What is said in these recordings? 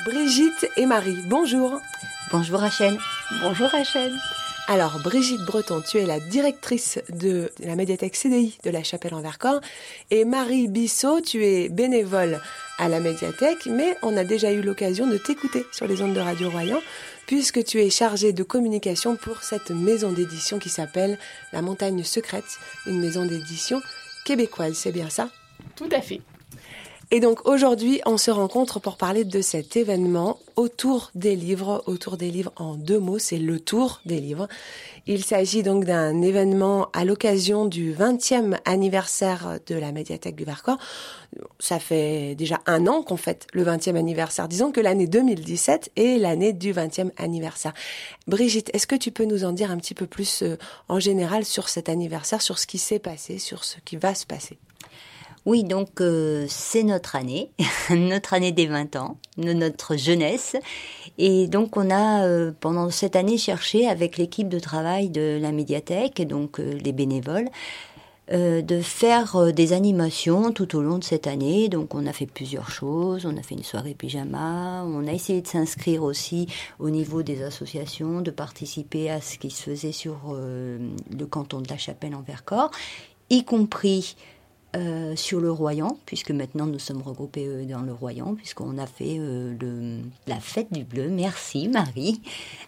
Brigitte et Marie, bonjour. Bonjour Rachel. Bonjour Rachel. Alors Brigitte Breton, tu es la directrice de la médiathèque CDI de la Chapelle-en-Vercors et Marie Bissot, tu es bénévole à la médiathèque, mais on a déjà eu l'occasion de t'écouter sur les ondes de Radio Royan puisque tu es chargée de communication pour cette maison d'édition qui s'appelle La Montagne Secrète, une maison d'édition québécoise, c'est bien ça ? Tout à fait. Et donc aujourd'hui, on se rencontre pour parler de cet événement autour des livres en 2 mots, c'est le Tour des livres. Il s'agit donc d'un événement à l'occasion du 20e anniversaire de la médiathèque du Vercors. Ça fait déjà 1 an qu'on fête le 20e anniversaire. Disons que l'année 2017 est l'année du 20e anniversaire. Brigitte, est-ce que tu peux nous en dire un petit peu plus en général sur cet anniversaire, sur ce qui s'est passé, sur ce qui va se passer ? Oui, donc c'est notre année, notre année des 20 ans, de notre jeunesse. Et donc on a pendant cette année cherché avec l'équipe de travail de la médiathèque, donc les bénévoles, de faire des animations tout au long de cette année. Donc on a fait plusieurs choses, on a fait une soirée pyjama, on a essayé de s'inscrire aussi au niveau des associations, de participer à ce qui se faisait sur le canton de la Chapelle-en-Vercors, y compris sur le Royan, puisque maintenant nous sommes regroupés dans le Royan, puisqu'on a fait la fête du bleu. Merci Marie.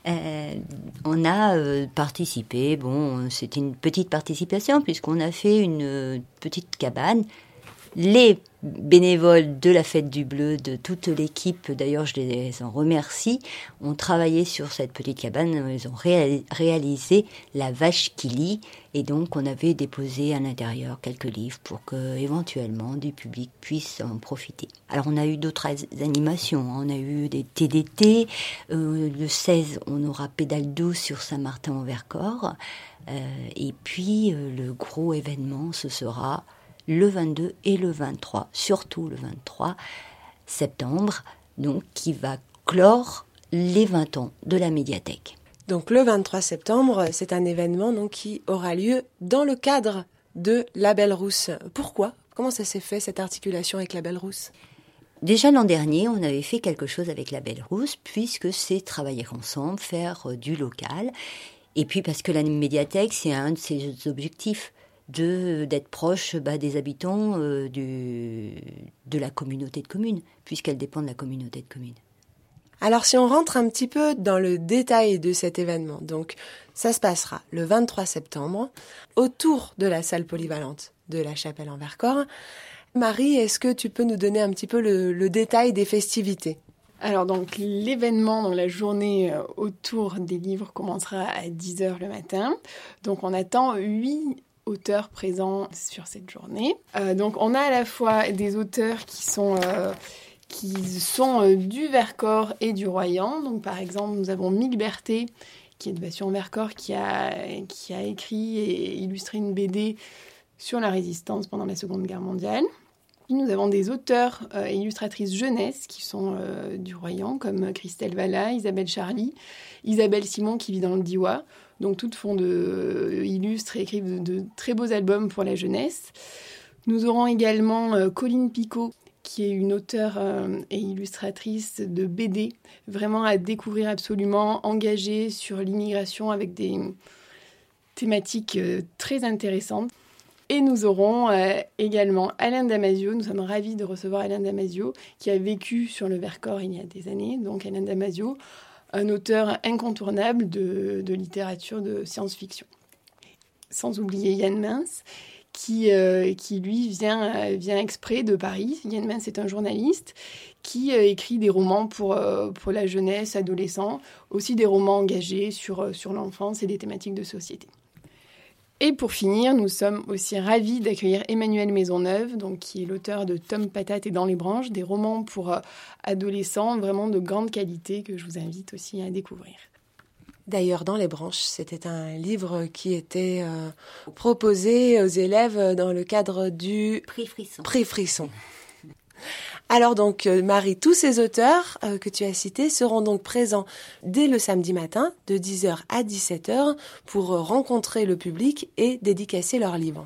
On a participé, c'était une petite participation, puisqu'on a fait une petite cabane. Les bénévoles de la Fête du Bleu, de toute l'équipe, d'ailleurs je les en remercie, ont travaillé sur cette petite cabane, ils ont réalisé la vache qui lit, et donc on avait déposé à l'intérieur quelques livres pour que éventuellement du public puisse en profiter. Alors on a eu d'autres animations, on a eu des TDT, le 16 on aura pédale douce sur Saint-Martin-en-Vercors, et puis le gros événement ce sera le 22 et le 23, surtout le 23 septembre, donc qui va clore les 20 ans de la médiathèque. Donc le 23 septembre, c'est un événement donc, qui aura lieu dans le cadre de la Belle Rousse. Pourquoi ? Comment ça s'est fait, cette articulation avec la Belle Rousse ? Déjà l'an dernier, on avait fait quelque chose avec la Belle Rousse, puisque c'est travailler ensemble, faire du local, et puis parce que la médiathèque, c'est un de ses objectifs, d'être proche des habitants de la communauté de communes, puisqu'elle dépend de la communauté de communes. Alors si on rentre un petit peu dans le détail de cet événement, donc ça se passera le 23 septembre autour de la salle polyvalente de la Chapelle-en-Vercors. Marie, est-ce que tu peux nous donner un petit peu le détail des festivités ? Alors donc l'événement, donc la journée autour des livres commencera à 10h le matin. Donc on attend 8 auteurs présents sur cette journée. Donc on a à la fois des auteurs qui sont du Vercors et du Royan. Donc par exemple, nous avons Mick Berthet, qui est de Bastion-Vercors, qui a écrit et illustré une BD sur la résistance pendant la Seconde Guerre mondiale. Puis nous avons des auteurs et illustratrices jeunesse qui sont du Royan, comme Christelle Valla, Isabelle Charly, Isabelle Simon qui vit dans le Diois. Donc toutes illustrent et écrivent de très beaux albums pour la jeunesse. Nous aurons également Colline Picot, qui est une auteure et illustratrice de BD, vraiment à découvrir absolument, engagée sur l'immigration avec des thématiques très intéressantes. Et nous aurons également Alain Damasio. Nous sommes ravis de recevoir Alain Damasio, qui a vécu sur le Vercors il y a des années. Donc Alain Damasio, un auteur incontournable de littérature de science-fiction. Sans oublier Yann Mince, qui lui vient exprès de Paris. Yann Mince est un journaliste qui écrit des romans pour la jeunesse, adolescents, aussi des romans engagés sur l'enfance et des thématiques de société. Et pour finir, nous sommes aussi ravis d'accueillir Emmanuel Maisonneuve, donc, qui est l'auteur de Tom Patate et Dans les branches, des romans pour adolescents vraiment de grande qualité que je vous invite aussi à découvrir. D'ailleurs, Dans les branches, c'était un livre qui était proposé aux élèves dans le cadre du Prix Frisson. Alors donc, Marie, tous ces auteurs que tu as cités seront donc présents dès le samedi matin, de 10h à 17h, pour rencontrer le public et dédicacer leurs livres.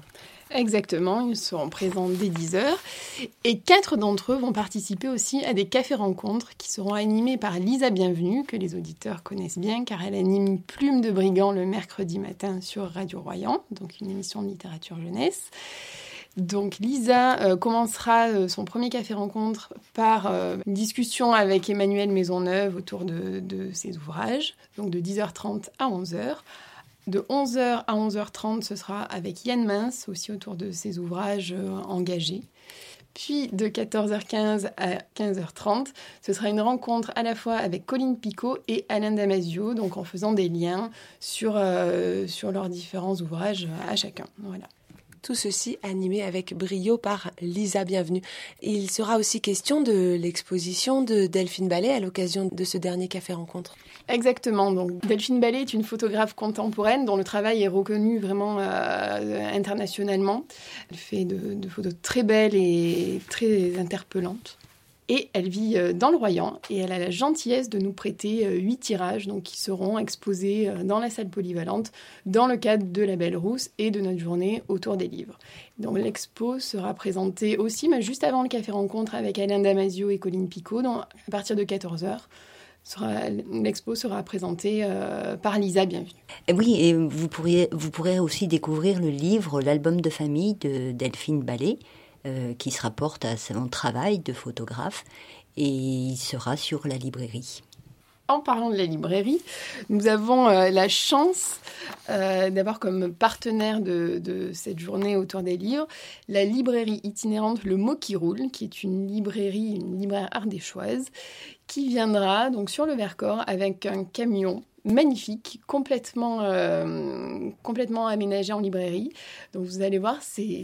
Exactement, ils seront présents dès 10h. Et 4 d'entre eux vont participer aussi à des cafés-rencontres qui seront animés par Lisa Bienvenue, que les auditeurs connaissent bien, car elle anime Plume de Brigand le mercredi matin sur Radio Royan, donc une émission de littérature jeunesse. Donc Lisa commencera son premier café-rencontre par une discussion avec Emmanuel Maisonneuve autour de ses ouvrages, donc de 10h30 à 11h. De 11h à 11h30, ce sera avec Yann Mince, aussi autour de ses ouvrages engagés. Puis de 14h15 à 15h30, ce sera une rencontre à la fois avec Colline Picot et Alain Damasio, donc en faisant des liens sur leurs différents ouvrages à chacun. Voilà. Tout ceci animé avec brio par Lisa Bienvenue. Il sera aussi question de l'exposition de Delphine Ballet à l'occasion de ce dernier café-rencontre. Exactement. Donc, Delphine Ballet est une photographe contemporaine dont le travail est reconnu vraiment internationalement. Elle fait de photos très belles et très interpellantes. Et elle vit dans le Royan et elle a la gentillesse de nous prêter 8 tirages donc, qui seront exposés dans la salle polyvalente dans le cadre de la Belle Rousse et de notre journée autour des livres. Donc l'expo sera présentée aussi juste avant le café-rencontre avec Alain Damasio et Colline Picot à partir de 14h. L'expo sera présentée par Lisa Bienvenue. Et oui, et vous pourrez aussi découvrir le livre L'album de famille de Delphine Ballet, qui se rapporte à son travail de photographe, et il sera sur la librairie. En parlant de la librairie, nous avons la chance d'avoir comme partenaire de cette journée autour des livres la librairie itinérante Le Mot qui Roule, qui est une libraire ardéchoise, qui viendra donc sur le Vercors avec un camion magnifique, complètement aménagé en librairie. Donc vous allez voir,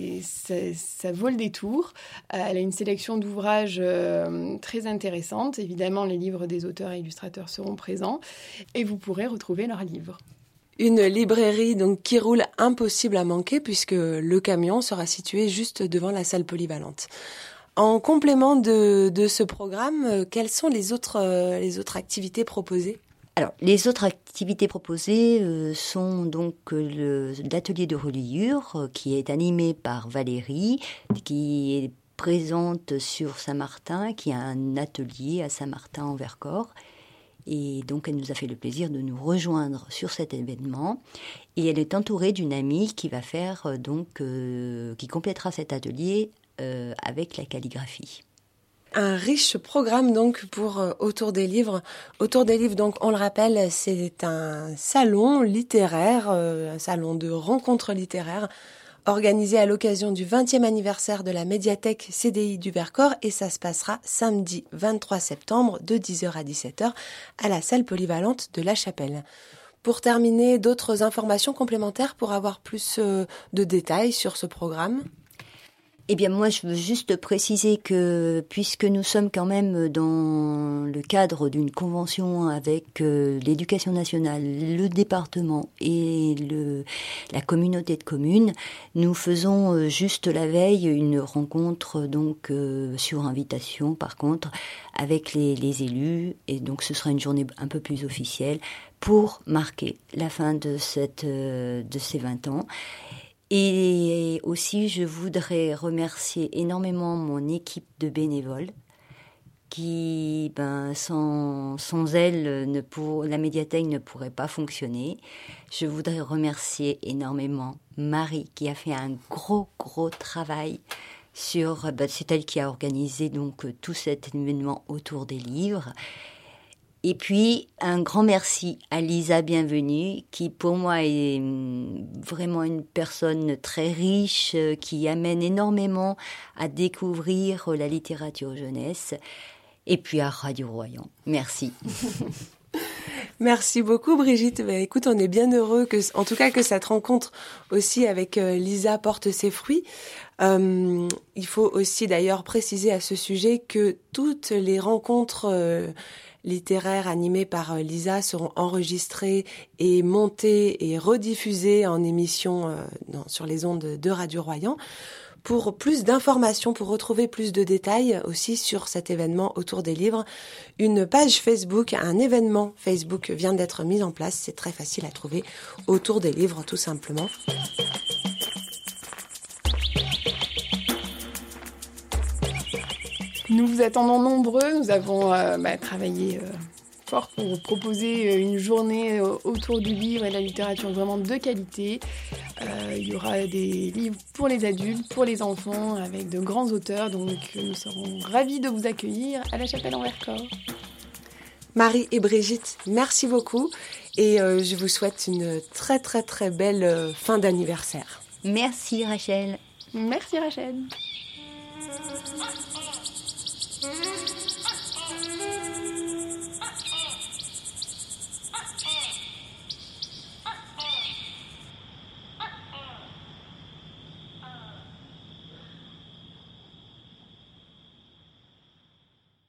ça vaut le détour. Elle a une sélection d'ouvrages très intéressante. Évidemment, les livres des auteurs et illustrateurs seront présents et vous pourrez retrouver leurs livres. Une librairie donc qui roule, impossible à manquer puisque le camion sera situé juste devant la salle polyvalente. En complément de ce programme, quelles sont les autres activités proposées ? Alors, les autres activités proposées sont donc l'atelier de reliure qui est animé par Valérie, qui est présente sur Saint-Martin, qui a un atelier à Saint-Martin en Vercors. Et donc, elle nous a fait le plaisir de nous rejoindre sur cet événement. Et elle est entourée d'une amie qui va faire qui complétera cet atelier avec la calligraphie. Un riche programme donc pour Autour des livres. Autour des livres, donc on le rappelle, c'est un salon littéraire, un salon de rencontres littéraires organisé à l'occasion du 20e anniversaire de la médiathèque CDI du Vercors et ça se passera samedi 23 septembre de 10h à 17h à la salle polyvalente de La Chapelle. Pour terminer, d'autres informations complémentaires pour avoir plus de détails sur ce programme ? Eh bien, moi, je veux juste préciser que, puisque nous sommes quand même dans le cadre d'une convention avec l'éducation nationale, le département et la communauté de communes, nous faisons juste la veille une rencontre, donc, sur invitation, par contre, avec les élus. Et donc, ce sera une journée un peu plus officielle pour marquer la fin de ces 20 ans. Et aussi, je voudrais remercier énormément mon équipe de bénévoles qui, sans elles, la médiathèque ne pourrait pas fonctionner. Je voudrais remercier énormément Marie qui a fait un gros travail c'est elle qui a organisé donc tout cet événement autour des livres. Et puis, un grand merci à Lisa Bienvenue, qui pour moi est vraiment une personne très riche, qui amène énormément à découvrir la littérature jeunesse. Et puis à Radio Royan. Merci. Merci beaucoup Brigitte. Écoute, on est bien heureux que cette rencontre aussi avec Lisa porte ses fruits. Il faut aussi d'ailleurs préciser à ce sujet que toutes les rencontres littéraires animées par Lisa seront enregistrées et montées et rediffusées en émission sur les ondes de Radio Royan. Pour plus d'informations, pour retrouver plus de détails aussi sur cet événement autour des livres, une page Facebook, un événement Facebook vient d'être mis en place. C'est très facile à trouver, autour des livres tout simplement. Nous vous attendons nombreux. Nous avons travaillé fort pour proposer une journée autour du livre et de la littérature vraiment de qualité. Il y aura des livres pour les adultes, pour les enfants, avec de grands auteurs. Donc nous serons ravis de vous accueillir à la Chapelle en Vercors. Marie et Brigitte, merci beaucoup. Et je vous souhaite une très très très belle fin d'anniversaire. Merci Rachel. Merci Rachel.